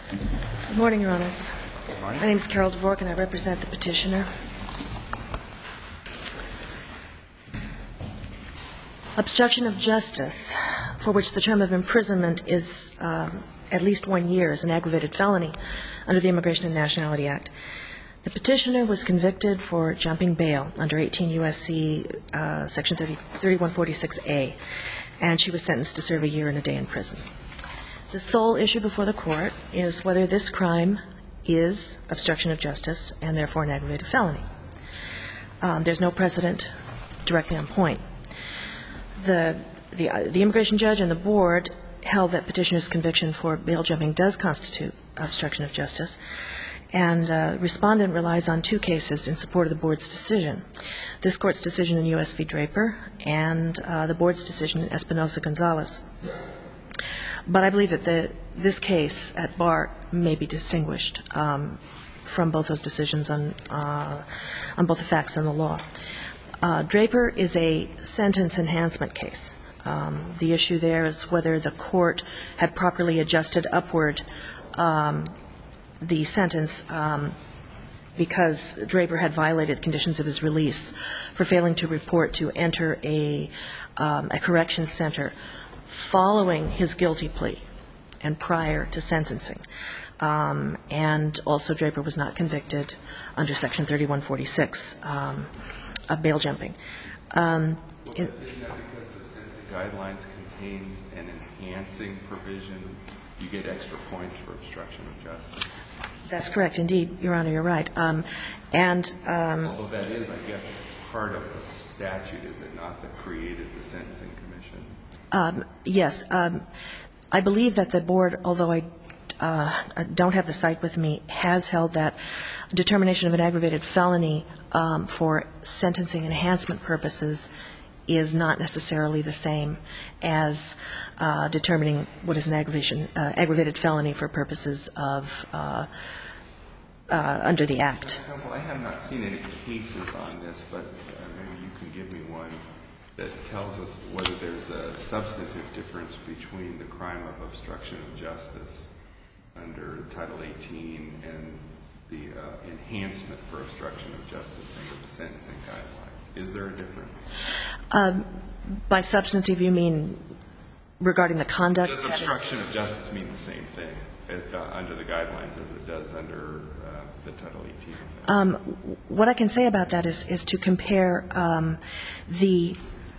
Good morning, Your Honors. Good morning. My name is Carol Dvork, and I represent the petitioner. Obstruction of justice, for which the term of imprisonment is at least 1 year, is an aggravated felony under the Immigration and Nationality Act. The petitioner was convicted for jumping bail under 18 U.S.C. Section 3146A, and she was sentenced to serve 1 year and a day in prison. The sole issue before the court is whether this crime is obstruction of justice and therefore an aggravated felony. There's no precedent directly on point. The immigration judge and the board held that petitioner's conviction for bail jumping does constitute obstruction of justice, and respondent relies on 2 cases in support of the board's decision. This court's decision in U.S. v. Draper and the board's decision in Espinoza-Gonzalez. But I believe that this case at bar may be distinguished from both those decisions on both the facts and the law. Draper is a sentence enhancement case. The issue there is whether the court had properly adjusted upward the sentence because Draper had violated conditions of his release for failing to report to enter a corrections center following his guilty plea and prior to sentencing. And also Draper was not convicted under Section 3146 of bail jumping. Isn't that because the sentencing guidelines contains an enhancing provision, you get extra points for obstruction of justice? That's correct, indeed, Your Honor, you're right. Although that is, I guess, part of the statute, is it not, that created the Sentencing Commission? Yes. I believe that the board, although I don't have the cite with me, has held that determination of an aggravated felony for sentencing enhancement purposes is not necessarily the same as determining what is an aggravated felony for purposes of under the Act. Counsel, I have not seen any cases on this, but maybe you can give me one that tells us whether there's a substantive difference between the crime of obstruction of justice under Title 18 and the enhancement for obstruction of justice under the sentencing guidelines. Is there a difference? By substantive, you mean regarding the conduct? Does obstruction of justice mean the same thing under the guidelines as it does under the Title 18? What I can say about that is to compare the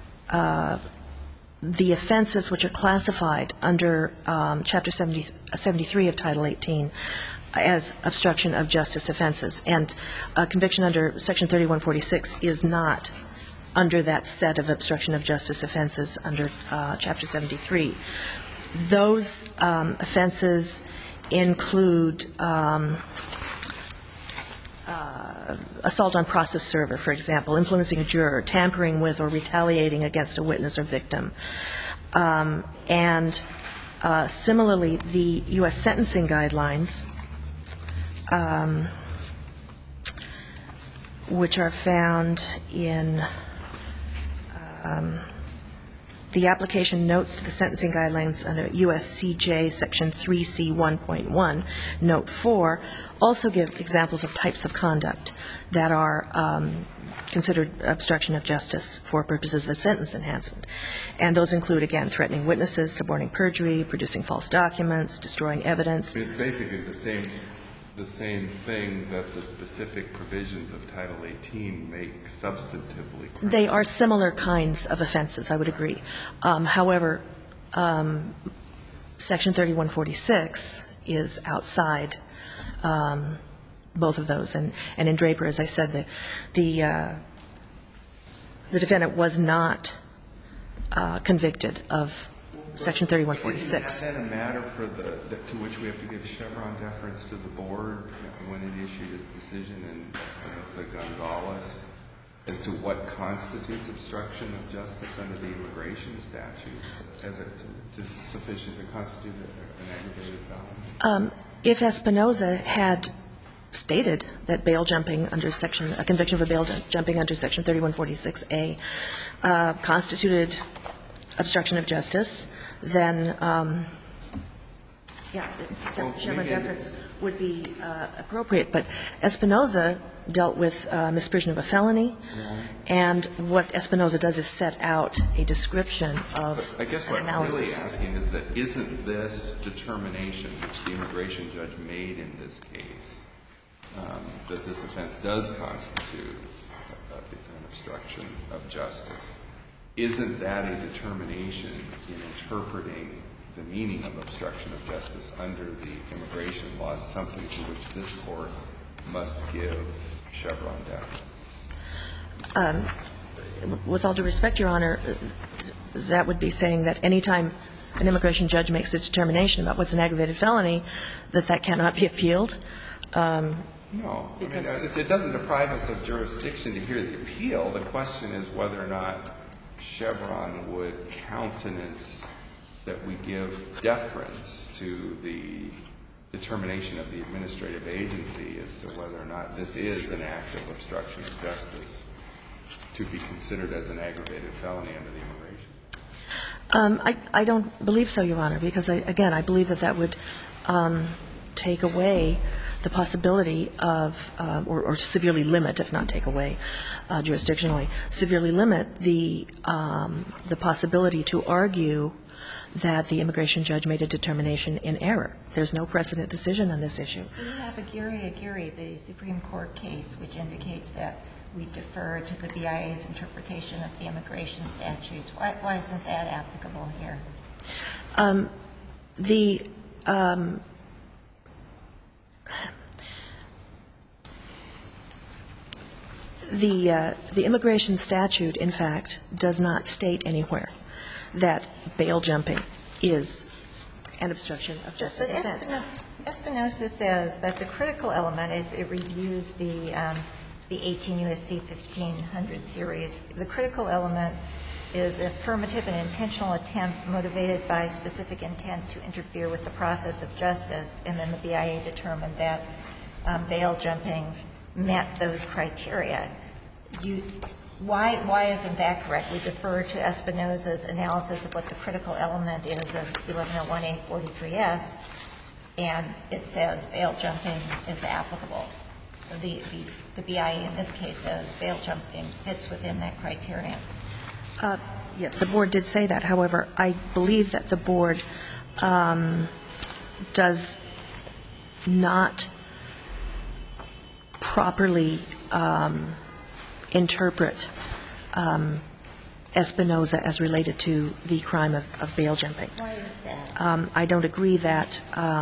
offenses which are classified under Chapter 73 of Title 18 as obstruction of justice offenses. And a conviction under Section 3146 is not under that set of obstruction of justice offenses under Chapter 73. Those offenses include assault on process server, for example, influencing a juror, tampering with or retaliating against a witness or victim. And similarly, the U.S. sentencing guidelines, which are found in the application notes to the sentencing guidelines under USCJ Section 3C1.1, Note 4, also give examples of types of conduct that are considered obstruction of justice for purposes of a sentence enhancement. And those include, again, threatening witnesses, suborning perjury, producing false documents, destroying evidence. It's basically the same thing that the specific provisions of Title 18 make substantively criminal. They are similar kinds of offenses, I would agree. However, Section 3146 is outside both of those. And in Draper, as I said, the defendant was not convicted of Section 3146. Is that a matter to which we have to give Chevron deference to the board when it issued its decision in Espinoza-Gonzalez as to what constitutes obstruction of justice under the immigration statutes as sufficient to constitute an aggravated felony? If Espinoza had stated that bail jumping under a conviction for bail jumping under Section 3146A constituted obstruction of justice, then Yeah, Well, Chevron maybe deference would be appropriate, but Espinoza dealt with misprision of a felony, and what Espinoza does is set out a description of I guess an what I'm analysis. really asking is that isn't this determination which the immigration judge made in this case, that this offense does constitute an obstruction of justice, isn't that a determination in interpreting the meaning of obstruction of justice under the immigration laws, something to which this Court must give Chevron deference? With all due respect, Your Honor, that would be saying that any time an immigration judge makes a determination about what's an aggravated felony, that cannot be appealed. No. I mean, it doesn't deprive us of jurisdiction to hear the appeal. The question is whether or not Chevron would countenance that we give deference to the determination of the administrative agency as to whether or not this is an act of obstruction of justice to be considered as an aggravated felony under the immigration. I don't believe so, Your Honor, because, again, I believe that would take away the possibility of, or severely limit, if not take away jurisdictionally, severely limit the possibility to argue that the immigration judge made a determination in error. There's no precedent decision on this issue. We have Aguirre, the Supreme Court case, which indicates that we defer to the BIA's interpretation of the immigration statutes. Why isn't that applicable here? The immigration statute, in fact, does not state anywhere that bail jumping is an obstruction of justice offense. Espinoza says that the critical element, it reviews the 18 U.S.C. 1500 series. The critical element is affirmative and intentional attempt motivated by specific intent to interfere with the process of justice, and then the BIA determined that bail jumping met those criteria. Why isn't that correct? We defer to Espinoza's analysis of what the critical element is of 1101A43S, and it says bail jumping is applicable. The BIA in this case says bail jumping fits within that criterion. Yes, the board did say that. However, I believe that the board does not properly interpret Espinoza as related to the crime of bail jumping. Why is that? I don't agree that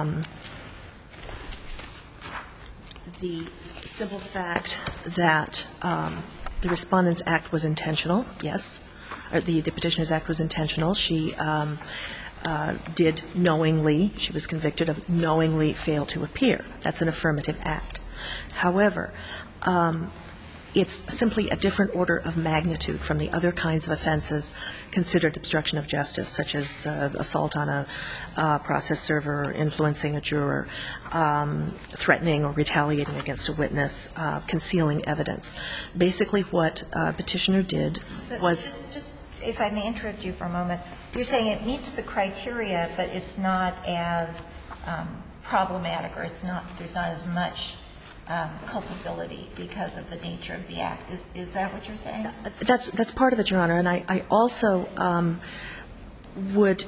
the simple fact that the Respondent's Act was intentional, yes, or the Petitioner's Act was intentional. She did knowingly, she was convicted of knowingly fail to appear. That's an affirmative act. However, it's simply a different order of magnitude from the other kinds of offenses considered obstruction of justice, such as assault on a process server, influencing a juror, threatening or retaliating against a witness, concealing evidence. Basically what Petitioner did was... Just if I may interrupt you for a moment. You're saying it meets the criteria, but it's not as problematic, or it's not, there's not as much culpability because of the nature of the act. Is that what you're saying? That's part of it, Your Honor. And I also would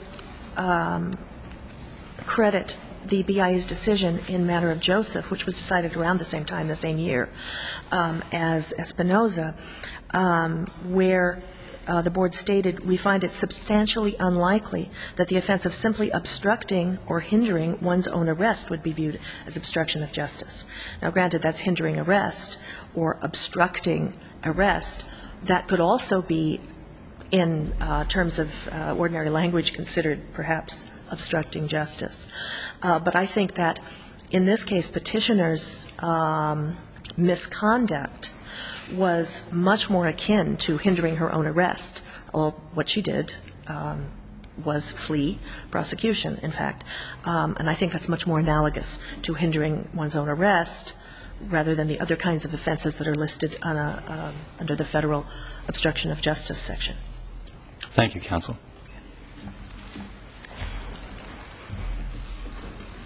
credit the BIA's decision in matter of Joseph, which was decided around the same time, the same year, as Espinoza, where the board stated, we find it substantially unlikely that the offense of simply obstructing or hindering one's own arrest would be viewed as obstruction of justice. Now, granted, that's hindering arrest or obstructing arrest. That could also be, in terms of ordinary language, considered perhaps obstructing justice. But I think that in this case, Petitioner's misconduct was much more akin to hindering her own arrest. What she did was flee prosecution, in fact. And I think that's much more analogous to hindering one's own arrest rather than the other kinds of offenses that are listed on under the Federal obstruction of justice section. Thank you, counsel.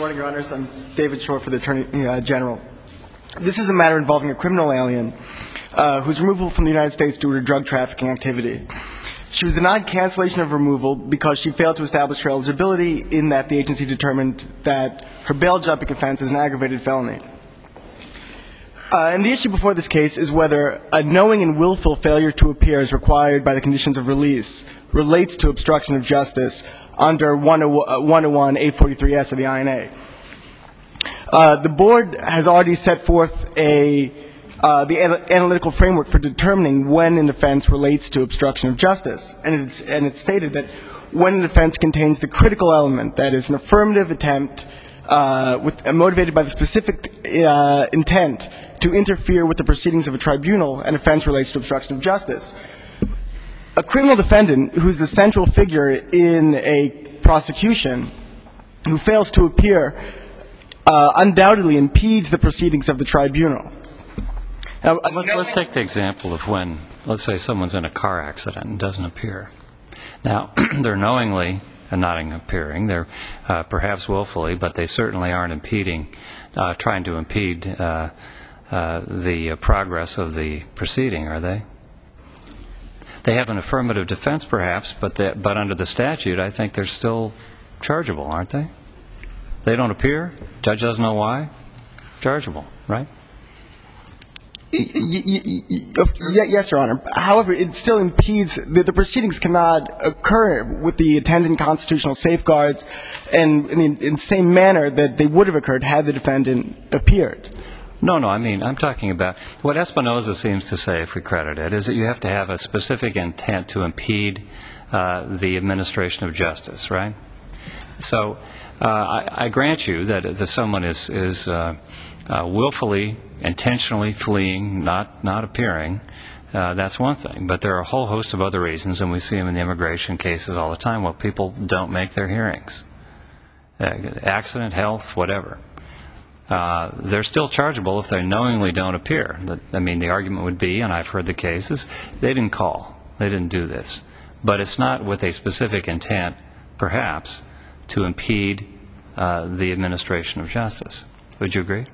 morning, Your Honors. I'm David Shore for the Attorney General. This is a matter involving a criminal alien who's removable from the United States due to drug trafficking activity. She was denied cancellation of removal because she failed to establish her eligibility in that the agency determined that her bail jumping offense is an aggravated felony. And the issue before this case is whether a knowing and willful failure to appear as required by the conditions of release relates to obstruction of justice under 101A43S of the INA. The Board has already set forth the analytical framework for determining when an offense relates to obstruction of justice. And it's stated that when an offense contains the critical element, that is an affirmative attempt motivated by the specific intent to interfere with the proceedings of a tribunal, an offense relates to obstruction of justice. A criminal defendant who's the central figure in a prosecution who fails to appear undoubtedly impedes the proceedings of the tribunal. Now, let's take the example of when, let's say someone's in a car accident and doesn't appear. Now, they're knowingly not appearing, they're perhaps willfully, but they certainly aren't trying to impede the progress of the proceeding, are they? They have an affirmative defense, perhaps, but under the statute, I think they're still chargeable, aren't they? They don't appear. Judge doesn't know why. Chargeable, right? Yes, Your Honor. However, it still impedes the proceedings cannot occur with the attendant constitutional safeguards and in the same manner that they would have occurred had the defendant appeared. No, I mean, I'm talking about what Espinoza seems to say, if we credit it, is that you have to have a specific intent to impede the administration of justice, right? So I grant you that if someone is willfully, intentionally fleeing, not appearing, that's one thing. But there are a whole host of other reasons, and we see them in the immigration cases all the time, where people don't make their hearings. Accident, health, whatever. They're still chargeable if they knowingly don't appear. I mean, the argument would be, and I've heard the cases, they didn't call. They didn't do this. But it's not with a specific intent, perhaps, to impede the administration of justice. Would you agree?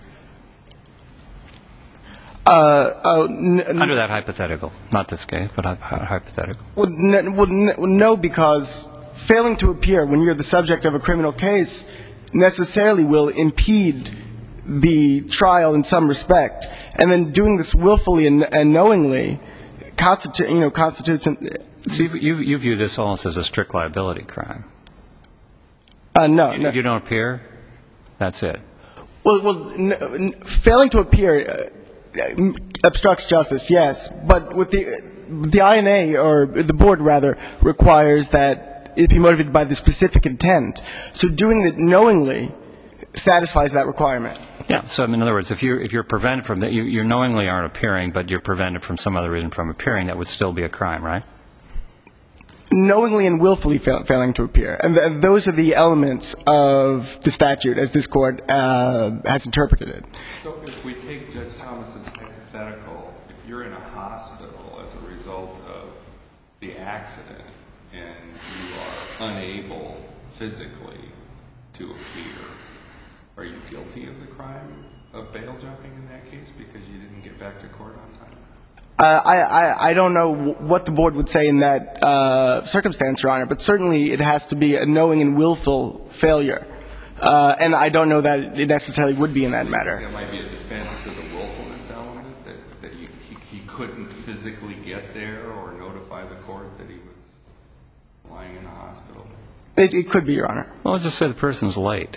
Under that hypothetical. Not this case, but hypothetical. Well, no, because failing to appear when you're the subject of a criminal case necessarily will impede the trial in some respect. And then doing this willfully and knowingly constitutes... So you view this almost as a strict liability crime? No. If you don't appear, that's it? Well, failing to appear obstructs justice, yes. But with the INA, or the Board rather, requires that it be motivated by the specific intent. So doing it knowingly satisfies that requirement. Yeah. So in other words, if you're prevented from that, you knowingly aren't appearing, but you're prevented from some other reason from appearing, that would still be a crime, right? Knowingly and willfully failing to appear. And those are the elements of the statute as this Court has interpreted it. So if we take Judge Thomas's hypothetical, if you're in a hospital as a result of the accident and you are unable physically to appear, are you guilty of the crime of bail jumping in that case because you didn't get back to court on time? I don't know what the Board would say in that circumstance, Your Honor, but certainly it has to be a knowing and willful failure. And I don't know that it necessarily would be in that matter. There might be a defense to the willfulness element, that he couldn't physically get there or notify the court that he was lying in a hospital. It could be, Your Honor. Well, let's just say the person's late.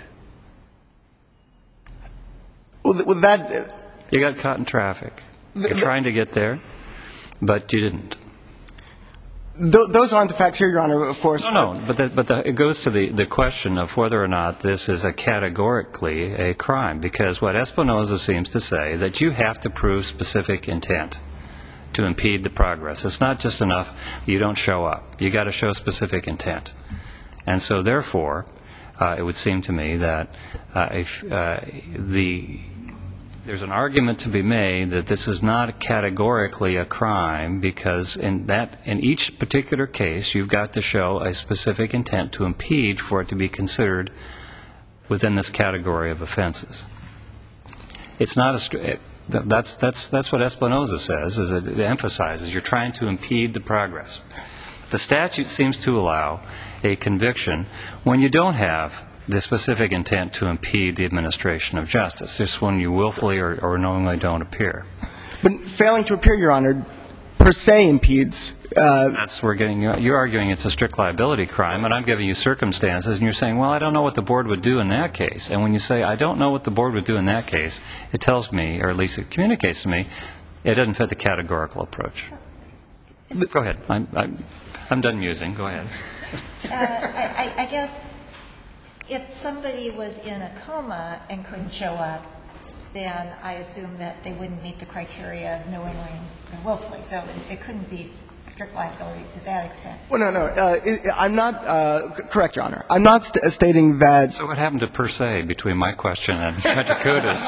Well, that... You got caught in traffic. You're trying to get there, but you didn't. Those aren't the facts here, Your Honor, of course. No, but it goes to the question of whether or not this is categorically a crime, because what Espinoza seems to say, that you have to prove specific intent to impede the progress. It's not just enough you don't show up. You got to show specific intent. And so, therefore, it would seem to me that there's an argument to be made that this is not categorically a crime, because in each particular case you've got to show a specific intent to impede for it to be considered within this category of offenses. It's not that's what Espinoza says, is that it emphasizes you're trying to impede the progress. The statute seems to allow a conviction when you don't have the specific intent to impede the administration of justice, just when you willfully or knowingly don't appear. But failing to appear, Your Honor, per se impedes. That's where you're arguing it's a strict liability crime, and I'm giving you circumstances, and you're saying, well, I don't know what the board would do in that case. And when you say, I don't know what the board would do in that case, it tells me, or at least it communicates to me, it doesn't fit the categorical approach. Go ahead. I'm done musing. Go ahead. I guess if somebody was in a coma and couldn't show up, then I assume that they wouldn't meet the criteria of knowingly and willfully. So it couldn't be strict liability to that extent. Well, no. I'm not correct, Your Honor. I'm not stating that. So what happened to per se between my question and Judge Acuda's?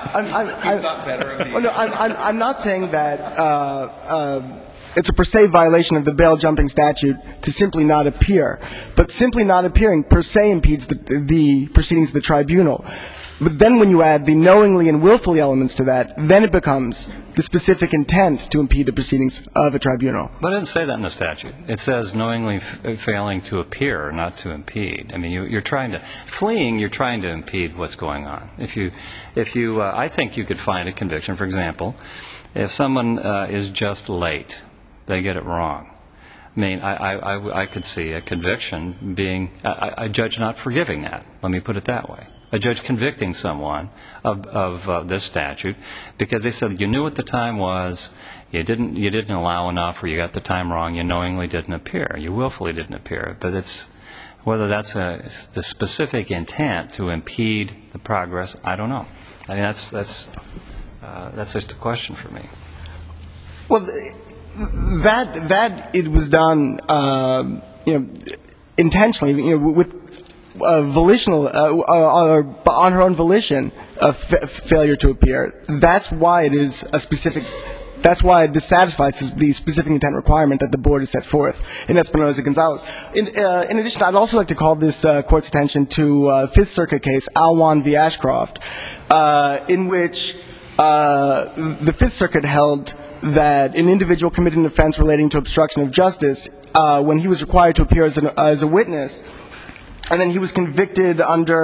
I'm not saying that it's a per se violation of the bail jumping statute to simply not appear. But simply not appearing per se impedes the proceedings of the tribunal. But then when you add the knowingly and willfully elements to that, then it becomes the specific intent to impede the proceedings of a tribunal. But it doesn't say that in the statute. It says knowingly failing to appear, not to impede. I mean, you're trying to, fleeing, you're trying to impede what's going on. I think you could find a conviction, for example, if someone is just late, they get it wrong. I mean, I could see a conviction being a judge not forgiving that. Let me put it that way. A judge convicting someone of this statute because they said you knew what the time was, you didn't allow enough, or you got the time wrong, you knowingly didn't appear, you willfully didn't appear. But it's whether that's the specific intent to impede the progress, I don't know. I mean, that's just a question for me. Well, that it was done, intentionally, with volitional or on her own volition of failure to appear. That's why it is a specific. That's why this satisfies the specific intent requirement that the board has set forth in Espinoza-Gonzalez. In addition, I'd also like to call this court's attention to a Fifth Circuit case, Alwan v. Ashcroft, in which the Fifth Circuit held that an individual committed an offense relating to obstruction of justice when he was required to appear as a witness, and then he was convicted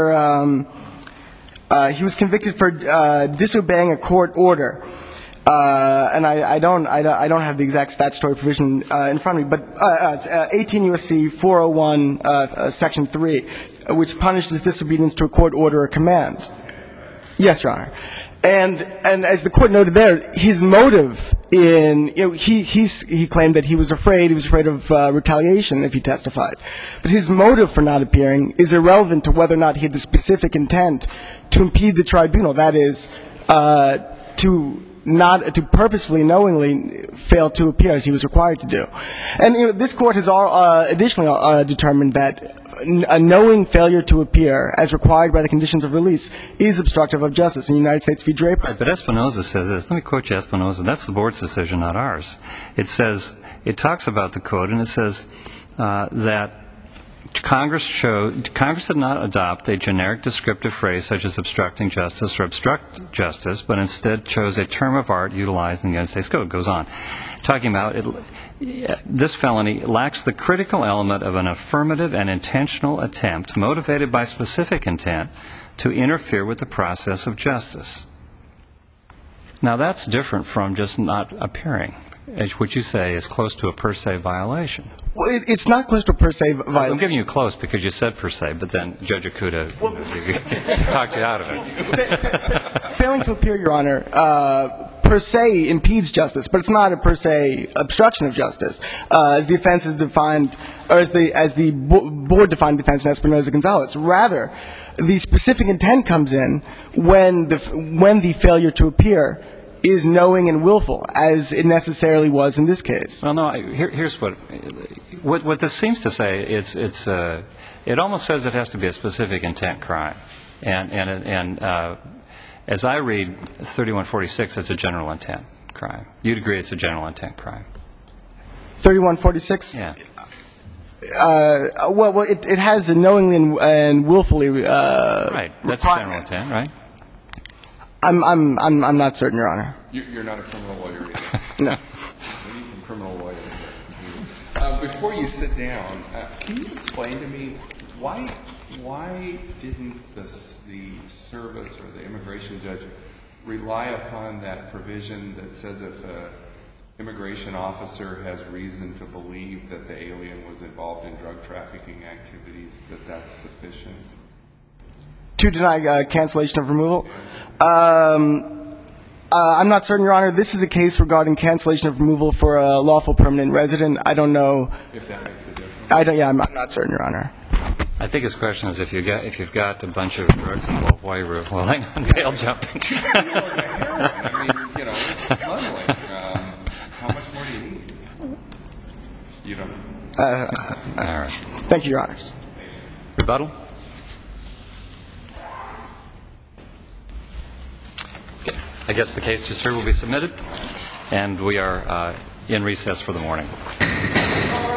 for disobeying a court order. And I don't have the exact statutory provision in front of me, but it's 18 U.S.C. 401 Section 3, which punishes disobedience to a court order or command. Yes, Your Honor. And as the court noted there, his motive he claimed that he was afraid of retaliation if he testified. But his motive for not appearing is irrelevant to whether or not he had the specific intent to impede the tribunal. That is, to purposefully, knowingly fail to appear as he was required to do. And this court has additionally determined that a knowing failure to appear, as required by the conditions of release, is obstructive of justice in the United States v. Draper. Right, but Espinoza says this. Let me quote you Espinoza. That's the board's decision, not ours. It says, it talks about the code, and it says that Congress did not adopt a generic descriptive phrase such as obstructing justice or obstruct justice, but instead chose a term of art utilized in the United States Code. It goes on, talking about this felony lacks the critical element of an affirmative and intentional attempt motivated by specific intent to interfere with the process of justice. Now that's different from just not appearing, which you say is close to a per se violation. Well, it's not close to a per se violation. I'm giving you close because you said per se, but then Judge Acuda talked you out of it. Failing to appear, Your Honor, per se impedes justice, but it's not a per se obstruction of justice, as the offense is defined, or as the board defined the offense in Espinoza-Gonzalez. Rather, the specific intent comes in when the failure to appear is knowing and willful, as it necessarily was in this case. Well, no. Here's what this seems to say. It almost says it has to be a specific intent crime, and as I read 3146, it's a general intent crime. You'd agree it's a general intent crime? 3146. Yeah. Well, it has a knowingly and willfully. Right. That's the general intent, right? I'm not certain, Your Honor. You're not a criminal lawyer either. No. We need some criminal lawyers there. Before you sit down, can you explain to me why didn't the service or the immigration judge rely upon that provision that says if an immigration officer has reason to believe that the alien was involved in drug trafficking activities, that that's sufficient? To deny cancellation of removal? I'm not certain, Your Honor. This is a case regarding cancellation of removal for a lawful permanent resident. I don't know. If that makes a difference. I'm not certain, Your Honor. I think his question is if you've got a bunch of drugs involved, why are you relying on bail jumping? I mean, it's lovely. How much more do you need? You don't know. All right. Thank you, Your Honors. Rebuttal? Okay. I guess the case just heard will be submitted, and we are in recess for the morning.